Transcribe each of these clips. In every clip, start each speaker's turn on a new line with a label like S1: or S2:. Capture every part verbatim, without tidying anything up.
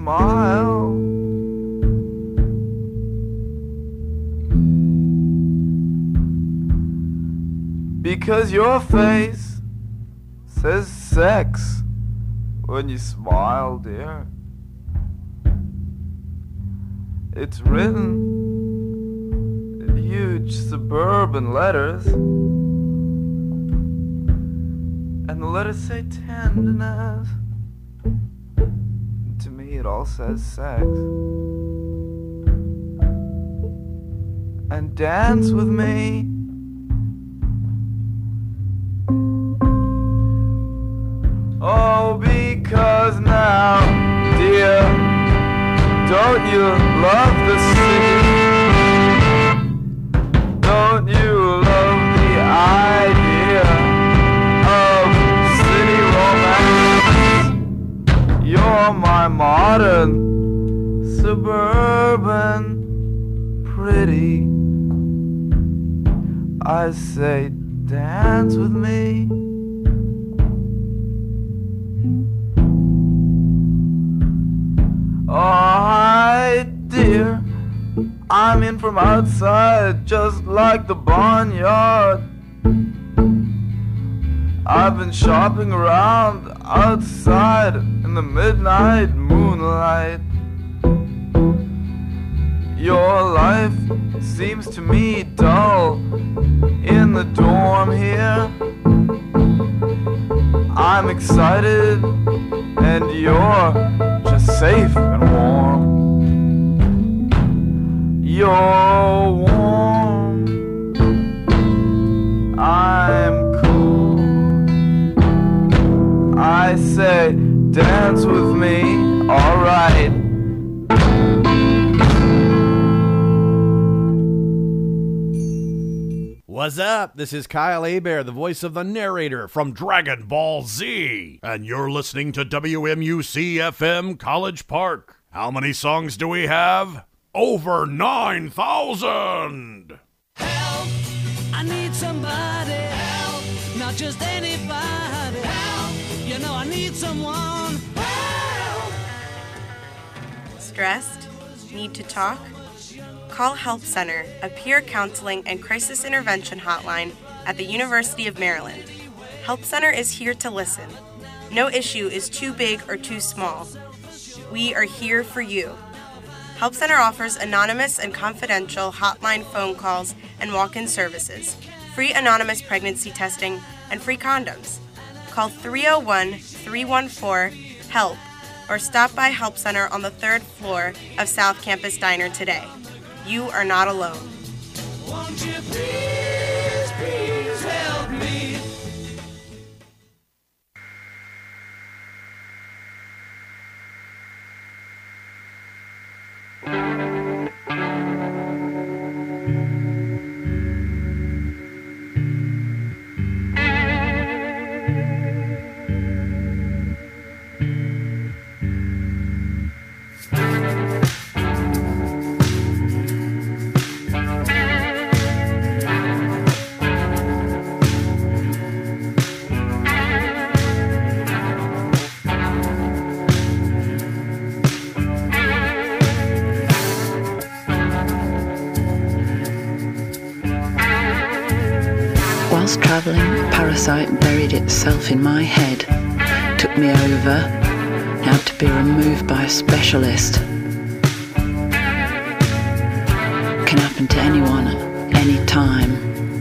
S1: smile. Because your face says sex when you smile, dear. It's written in huge suburban letters, and the letters say tenderness. To me it all says sex. And dance with me. Oh, because now, dear, don't you love the city? Don't you love the idea of city romance? You're my modern, suburban, pretty. I say, dance with me. Oh, hi, dear. I'm in from outside, just like the barnyard. I've been shopping around outside in the midnight moonlight. Your life seems to me dull in the dorm here. I'm excited and you're just safe and warm. You're warm, I'm cool. I say, dance with me, alright.
S2: What's up? This is Kyle Hebert, the voice of the narrator from Dragon Ball Z. And you're listening to W M U C F M College Park. How many songs do we have? Over nine thousand!
S3: Help! I need somebody. Help! Not just anybody. Help! You know I need someone. Help!
S4: Stressed? Need to talk? Call Help Center, a peer counseling and crisis intervention hotline at the University of Maryland. Help Center is here to listen. No issue is too big or too small. We are here for you. Help Center offers anonymous and confidential hotline phone calls and walk-in services, free anonymous pregnancy testing, and free condoms. Call three oh one, three one four, HELP or stop by Help Center on the third floor of South Campus Diner today. You are not alone.
S3: Won't you please, please help me?
S5: Whilst travelling, a parasite buried itself in my head, took me over, had to be removed by a specialist. Can happen to anyone at any time.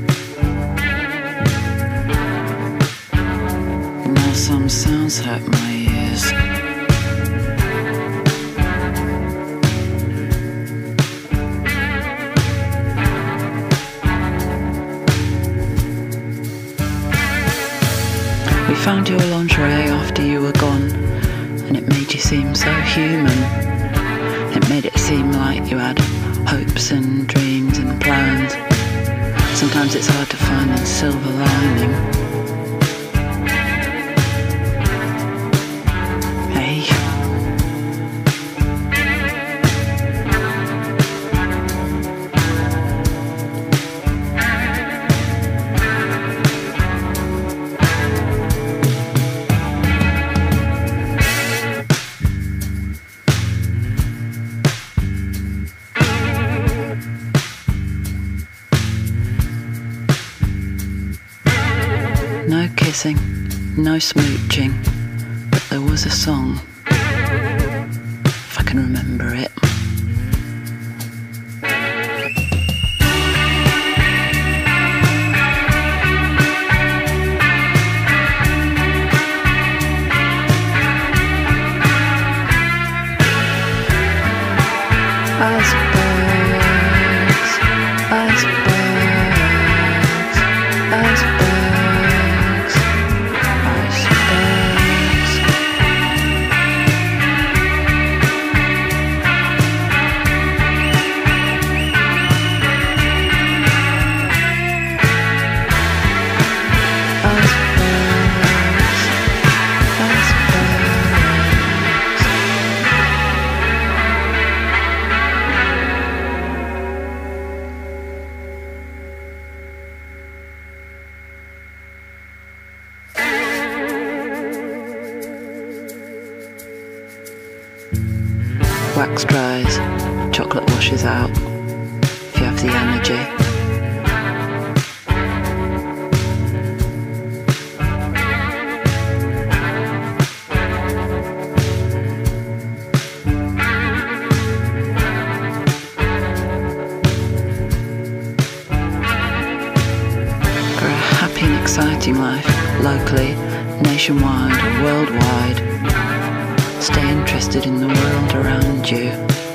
S5: And now some sounds hurt my ears. We found your lingerie after you were gone, and it made you seem so human. It made it seem like you had hopes and dreams and plans. Sometimes it's hard to find the silver lining. Hey. kissing, no smooching, but there was a song, if I can remember it. Icebergs, icebergs, icebergs, icebergs. Wax dries, chocolate washes out, if you have the energy. For a happy and exciting life, locally, nationwide or worldwide, stay interested in the world around you.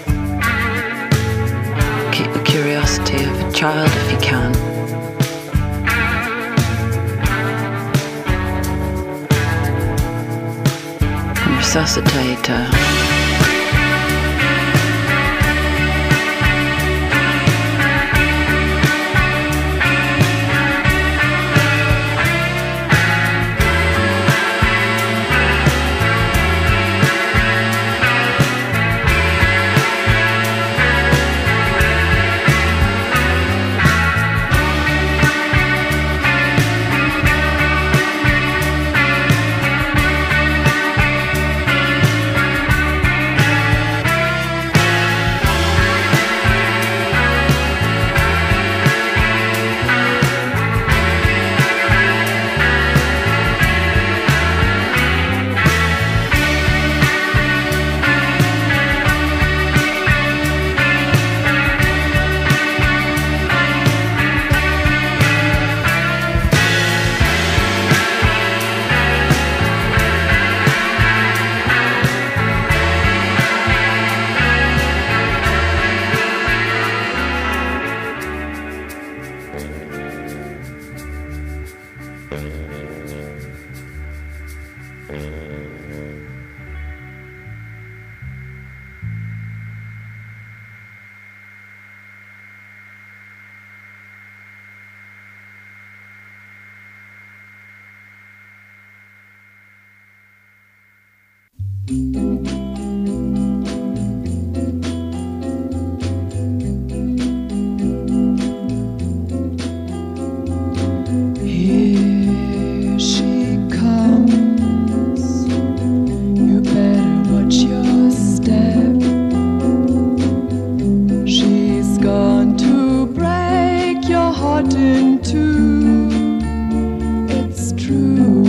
S5: Keep the curiosity of a child if you can. And resuscitate her.
S6: Here she comes. You better watch your step. She's gone to break your heart in two. It's true.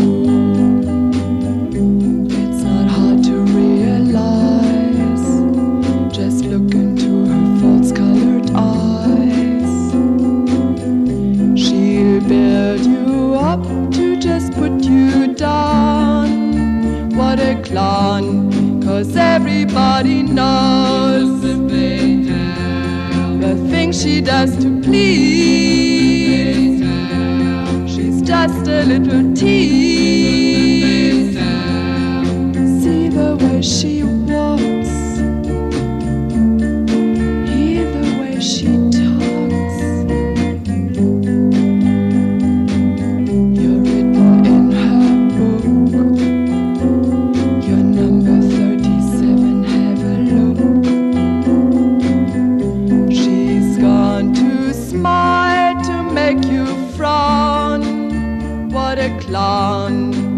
S6: It's not hard to realize. Just look into her false-colored eyes. She'll build you up to just put you down. What a clown, 'cause everybody knows the things she does to please. She's just a little tease. See the way she walks, hear the way she talks. You're written in her book. You're number thirty-seven, have a look. She's gone to smile to make you frown. What a clown.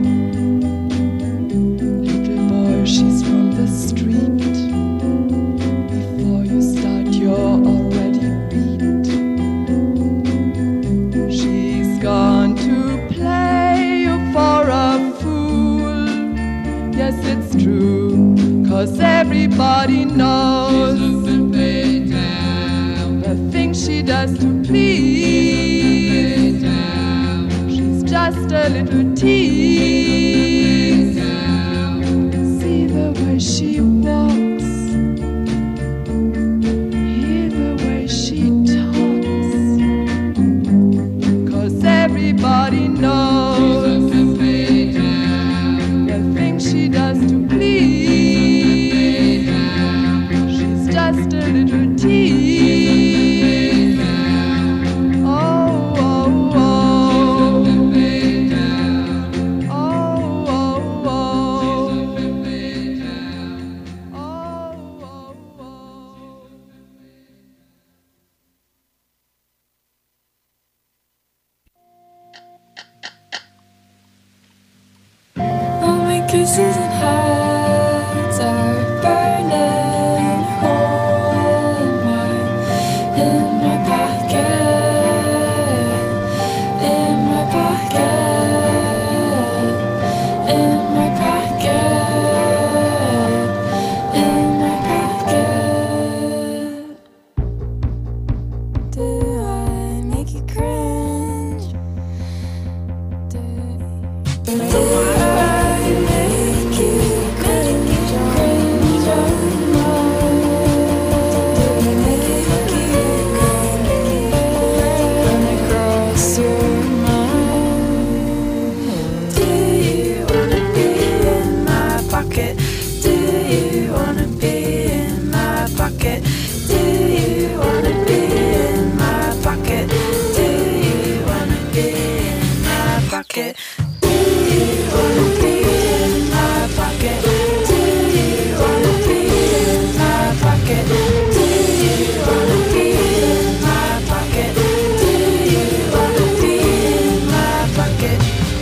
S6: Little boy, she's from the street. Before you start, you're already beat. She's gone to play you for everybody knows the things she does to please. She's just a little tease. See the way she walks, hear the way she talks, 'cause everybody knows the things she does to please. She's just a little tease. Oh, oh, oh. Oh, oh, oh. Oh, oh, oh.
S7: All my kisses and hearts are burning hole in my, in my pocket, in my pocket, in my pocket, in my pocket. Do I make you cringe? Do Do I make you cringe or not? Do I make you run across your mind? Do you wanna be in my pocket? Do you wanna be in my pocket? Do you wanna be in my pocket? Do you wanna be in my pocket? Do you wanna be in my pocket? Do you wanna be in my pocket? Do you wanna be in my pocket? Do you wanna be in my pocket?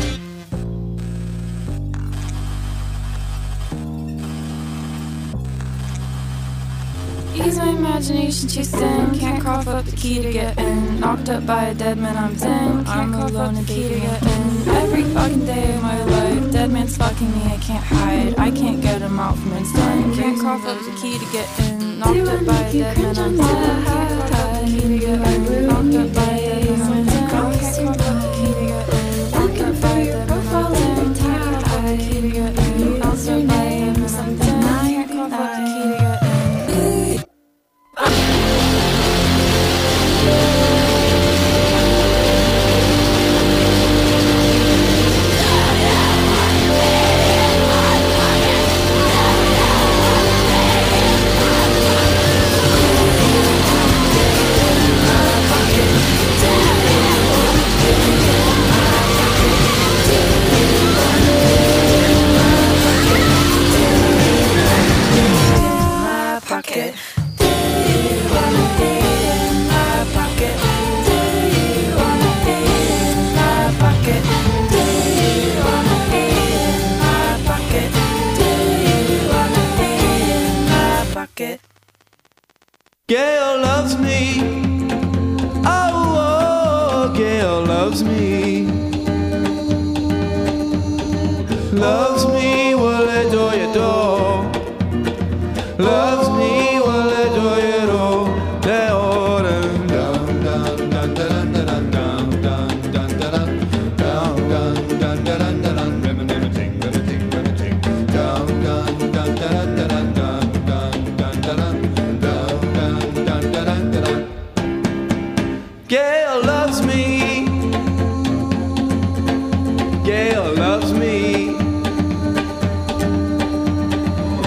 S7: Use my imagination too thin. Can't cough up the key to get in. Knocked up by a dead man, I'm ten. I'm alone, the key to get in. Every fucking day of my life, dead man's fucking me, I can't hide. I can't get him out from inside. Can't cough up the key to get in. Knocked up by a dead man, I'm ten. Can't cough up the key to get in. Knocked up by a dead man, I'm ten. Can't cough up the key to get in. Knocked up by a dead man, I'm ten. Can't cough up the key to get in. Knocked up by a dead man, I'm ten. Can't cough up the key to get in. Pocket. Do you wanna be in my pocket? Do you wanna be in my pocket? Do you wanna be in my pocket? Do you wanna be in my pocket?
S1: Gail loves me. Oh, oh, Gail loves me. Loves me, will adore your door. Loves me, will adore your door. They all dun dun dun dun dun dun dun dun dun dun dun dun dun dun dun. Reminiscing, reminiscing, reminiscing. Dun dun dun dun dun dun dun dun dun dun dun dun dun. Gail loves me. Gail loves me.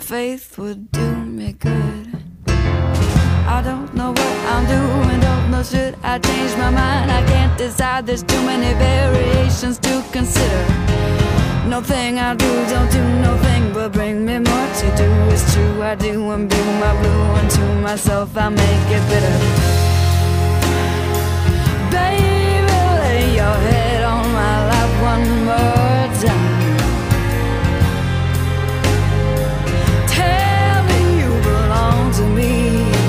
S7: faith would do me good. I don't know what I'm doing, don't know should I change my mind. I can't decide, there's too many variations to consider. No thing I do, don't do no thing but bring me more to do. It's true, I do imbue my blue, and to myself I make it bitter. Baby, lay your head on my lap one more time. Tell me you belong to me.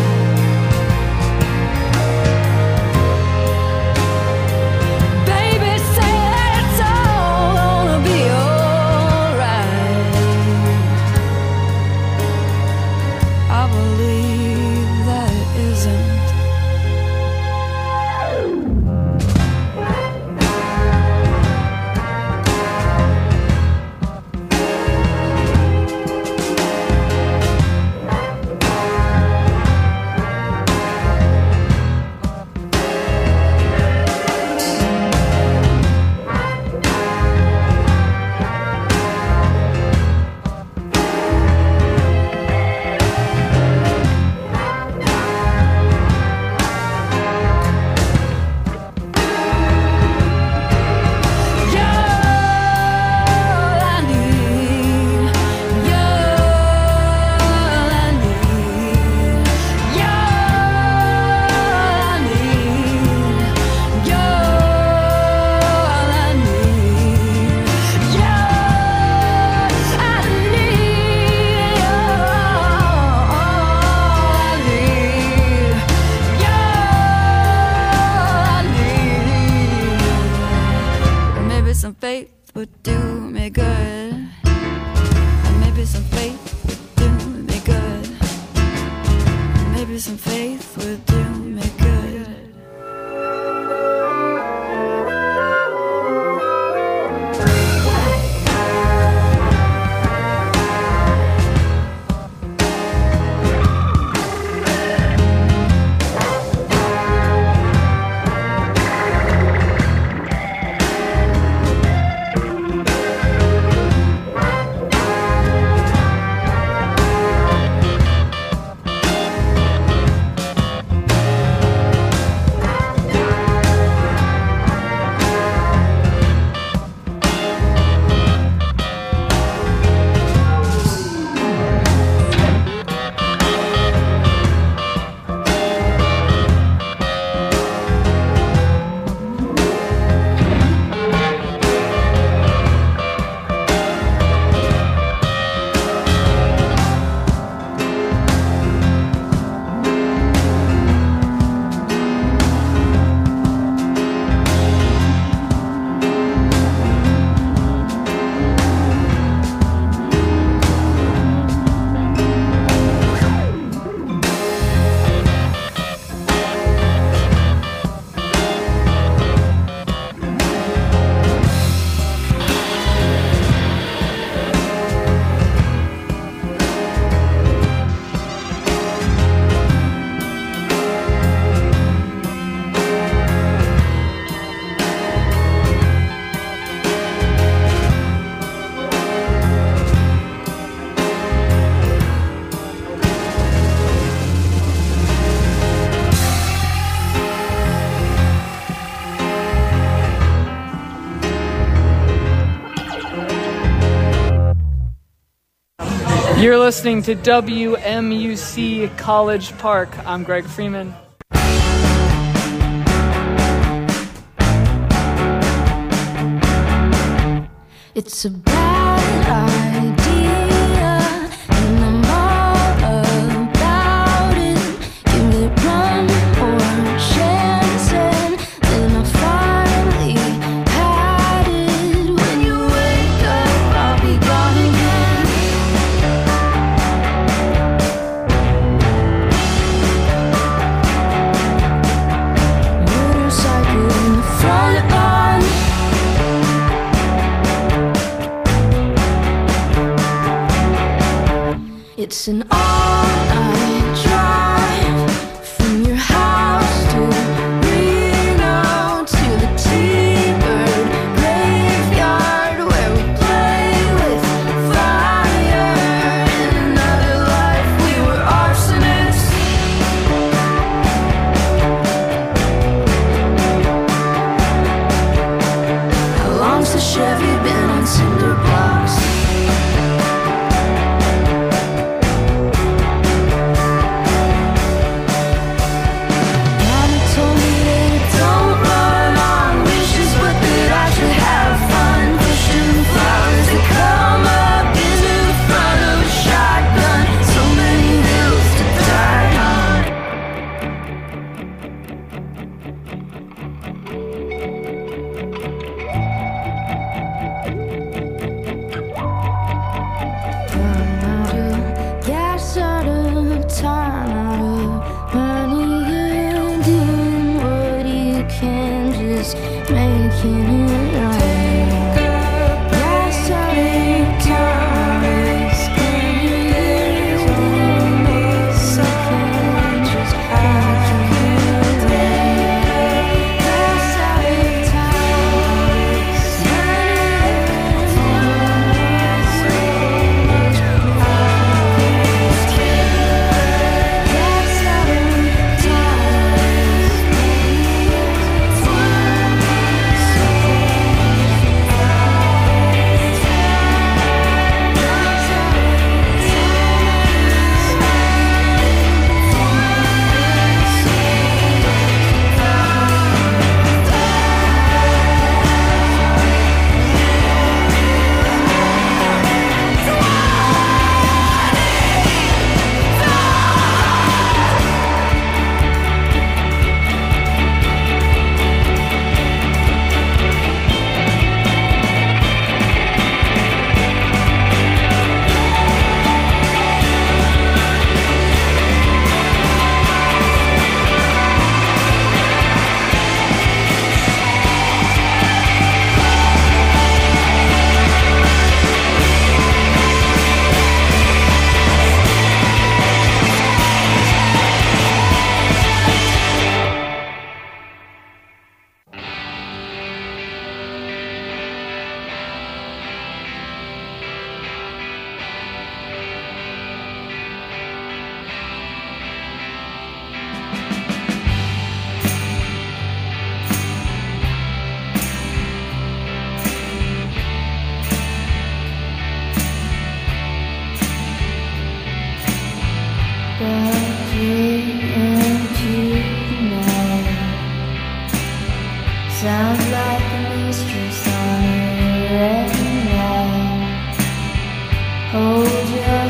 S8: You're listening to W M U C College Park. I'm Greg Freeman.
S7: It's a bad idea, and I'm all about it. Give it one more chance, and then I finally had it. When you wake up, I'll be gone again. Motorcycle in the front lawn. It's an all-night drive from your house to Reno to the T-Bird graveyard where we play with fire. And I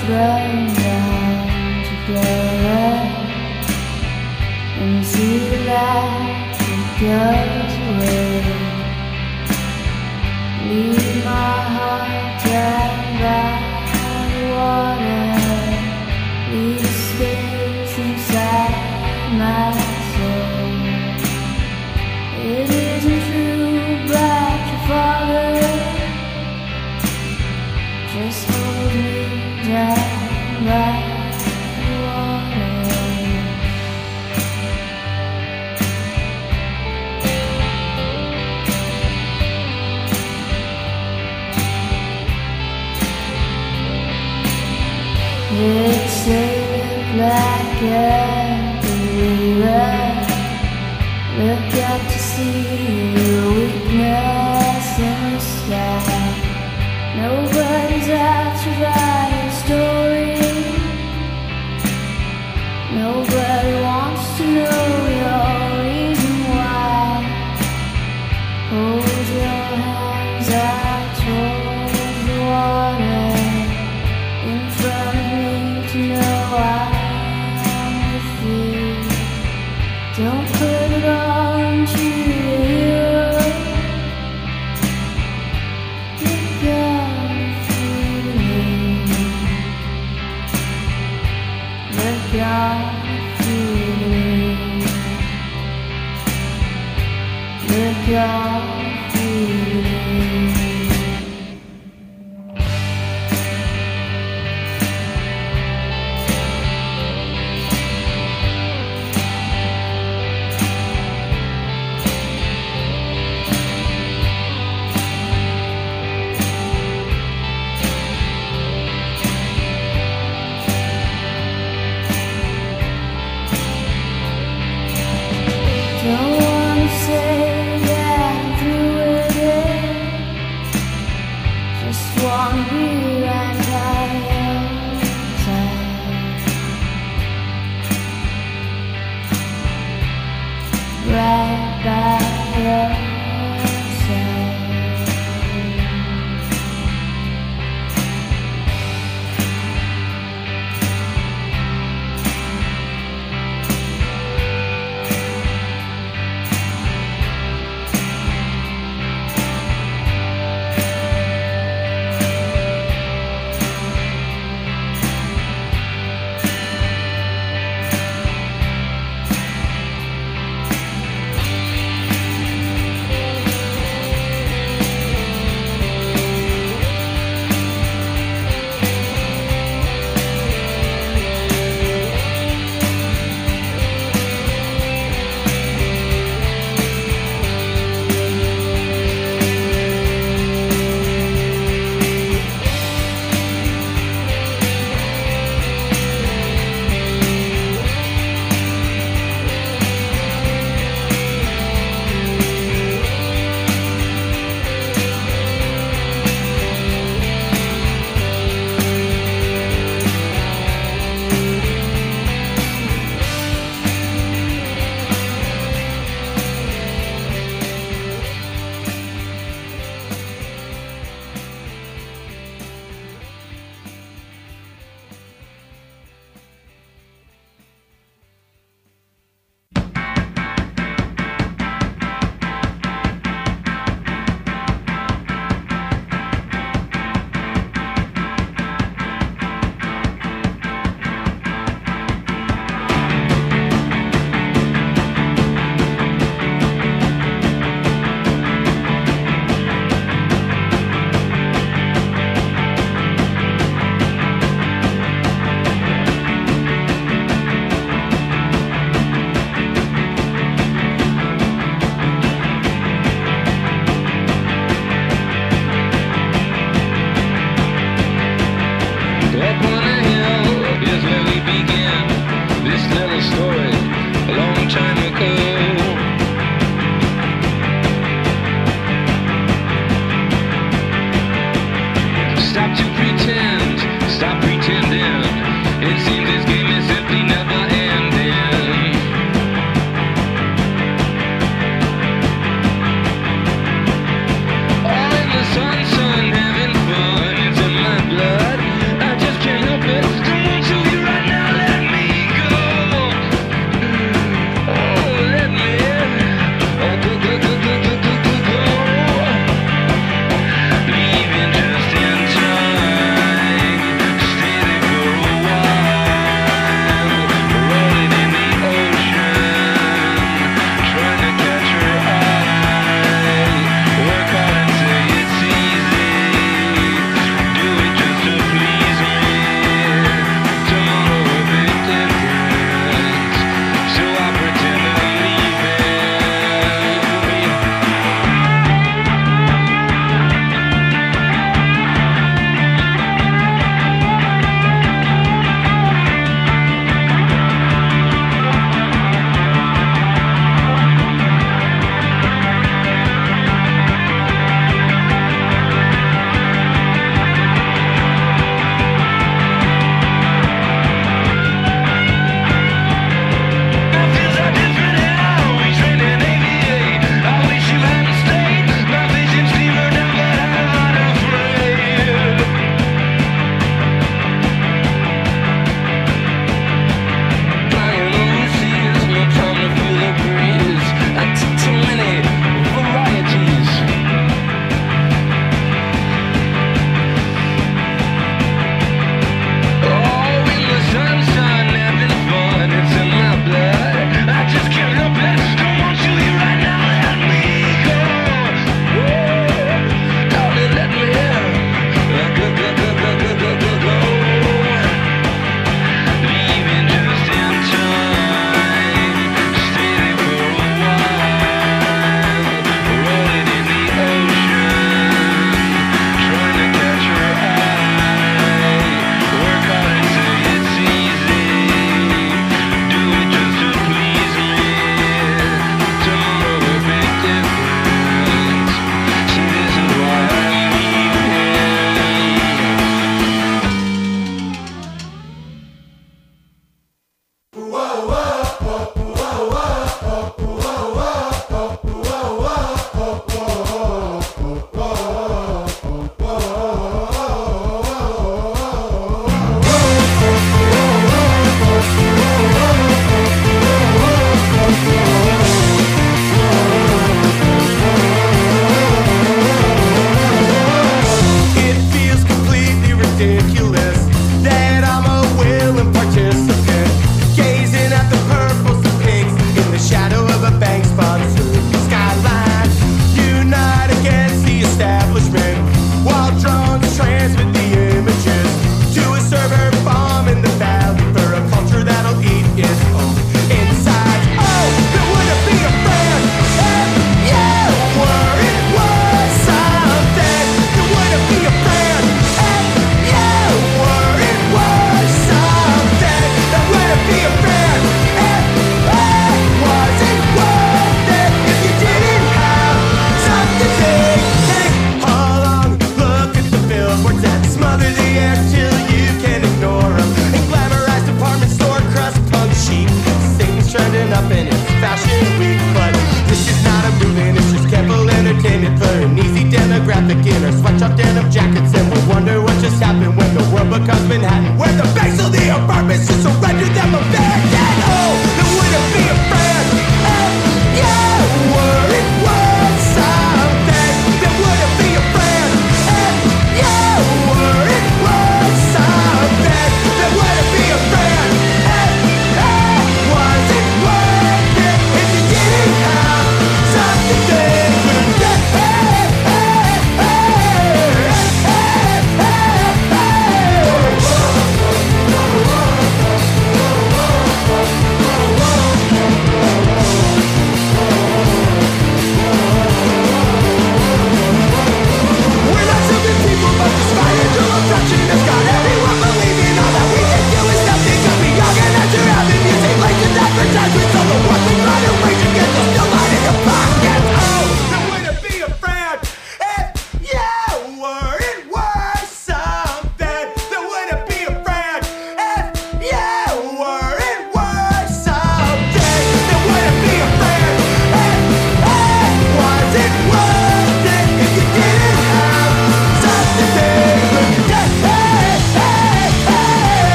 S7: thrown down together, and you see the light that goes away. Leave my heart drowned by the water, leave space inside my soul. It isn't true about your father, just hold me down by the water. They say look like a believer, look up to see the weakness in the sky. Nobody's out to write a story, nobody wants to know your reason why. Hold your hands out towards the water in front of me to know I'm with you. Don't put it on to you. Look out for me. Look out for me. Look out for me. Don't wanna say that I'm through with it, just wanna be right by your side, right by your side.
S9: ridiculous that I'm a willing participant, gazing at the purples and pinks in the shadow of a bank sponsored skyline. Unite against the establishment while drones transmit the images to a server farm in the valley for a culture that'll eat its own insides. Oh, there wouldn't be a friend if you were. It was something. There wouldn't be a friend if you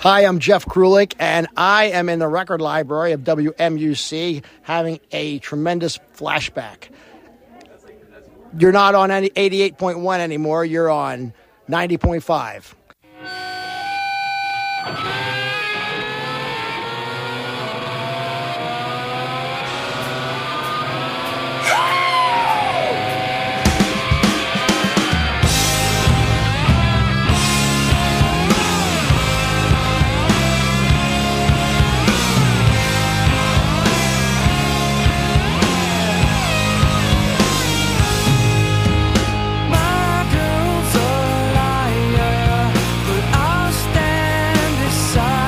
S10: Hi, I'm Jeff Krulik, and I am in the record library of W M U C having a tremendous flashback. You're not on any eighty-eight point one anymore. You're on ninety point five.
S3: My girl's a liar, but I'll stand aside.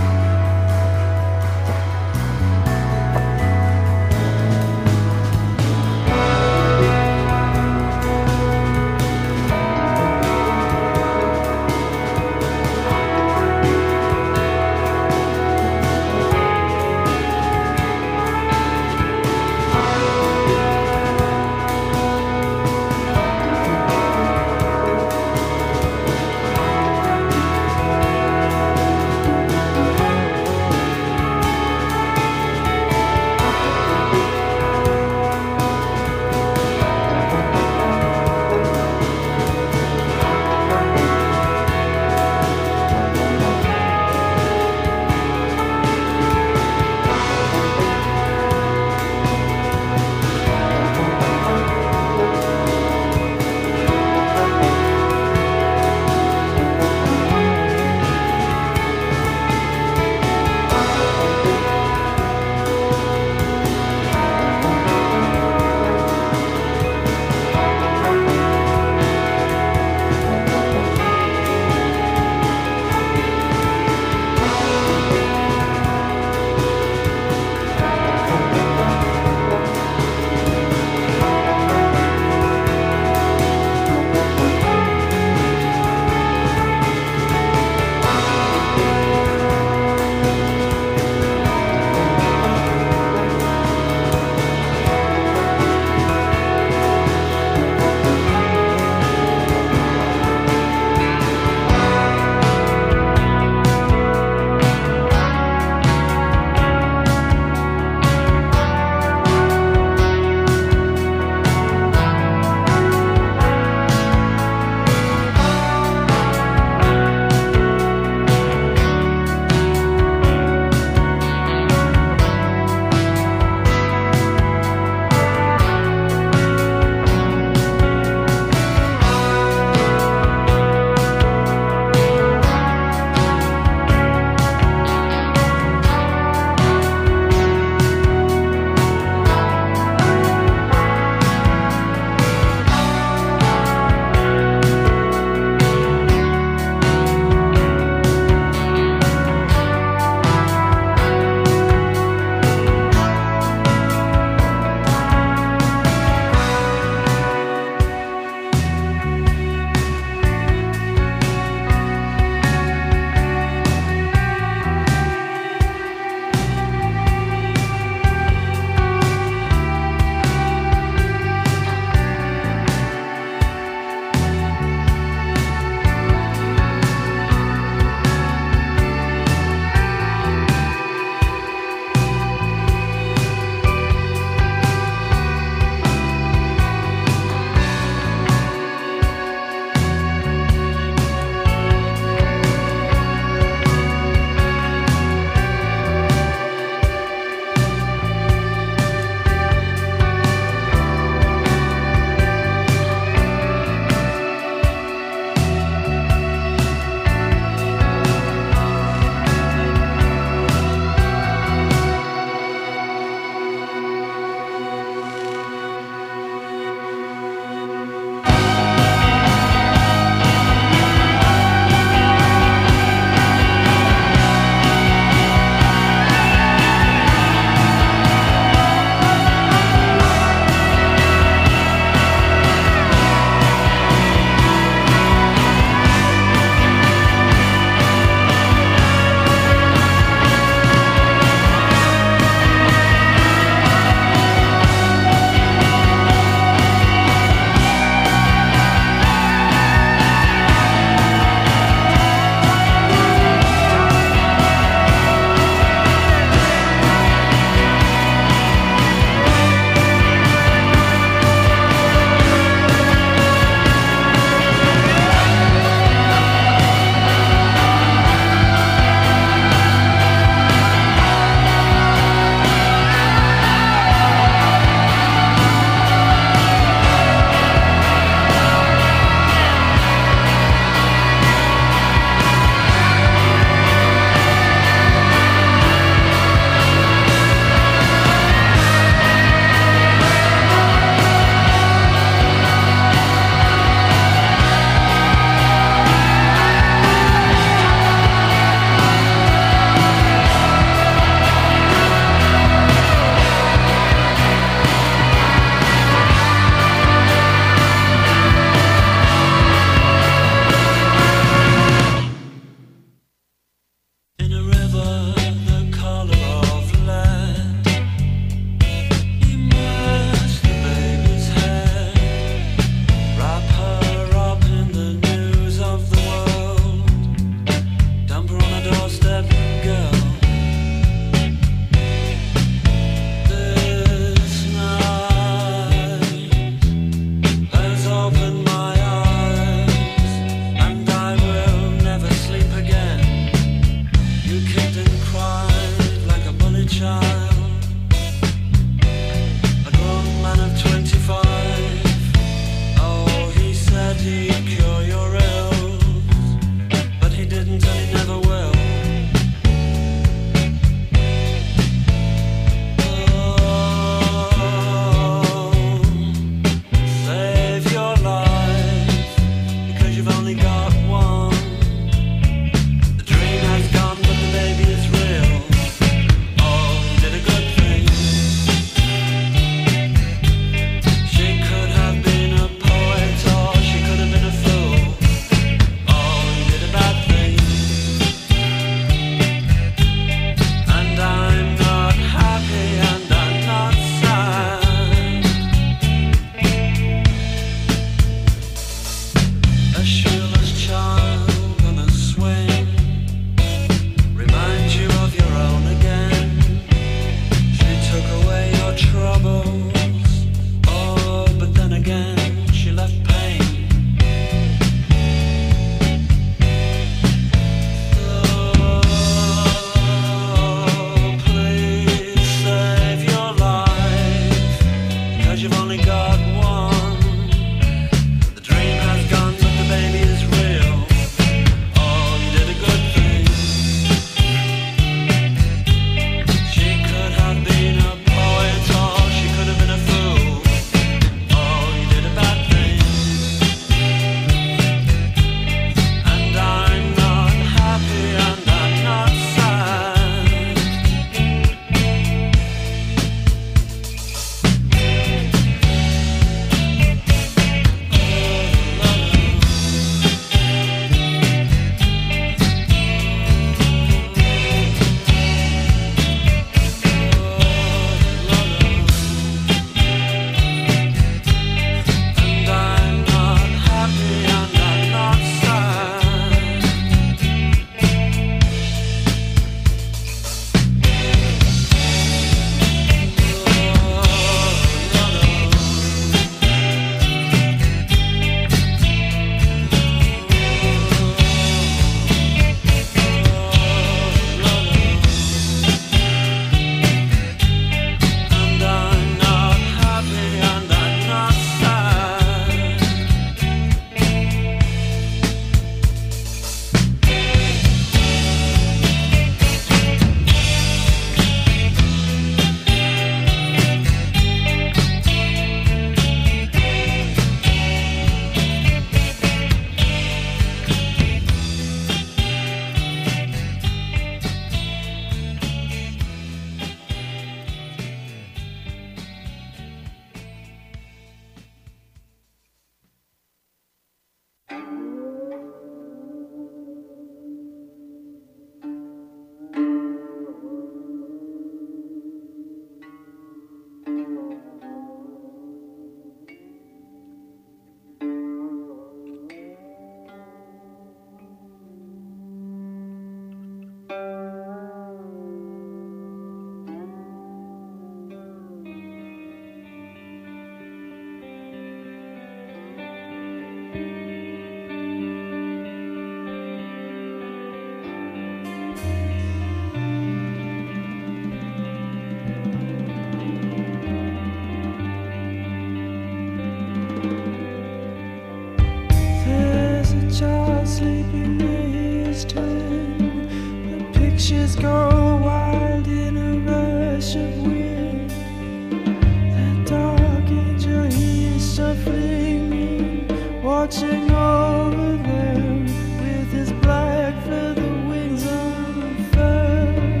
S11: Sleeping near his twin. The pictures go wild in a rush of wind. That dark angel he is shuffling, watching over them with his black feather wings unfurled.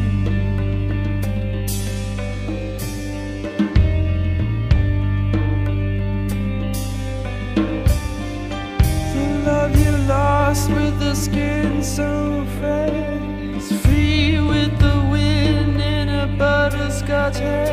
S11: The love you lost with the skin so fresh, free with the wind in a butterscotch hair.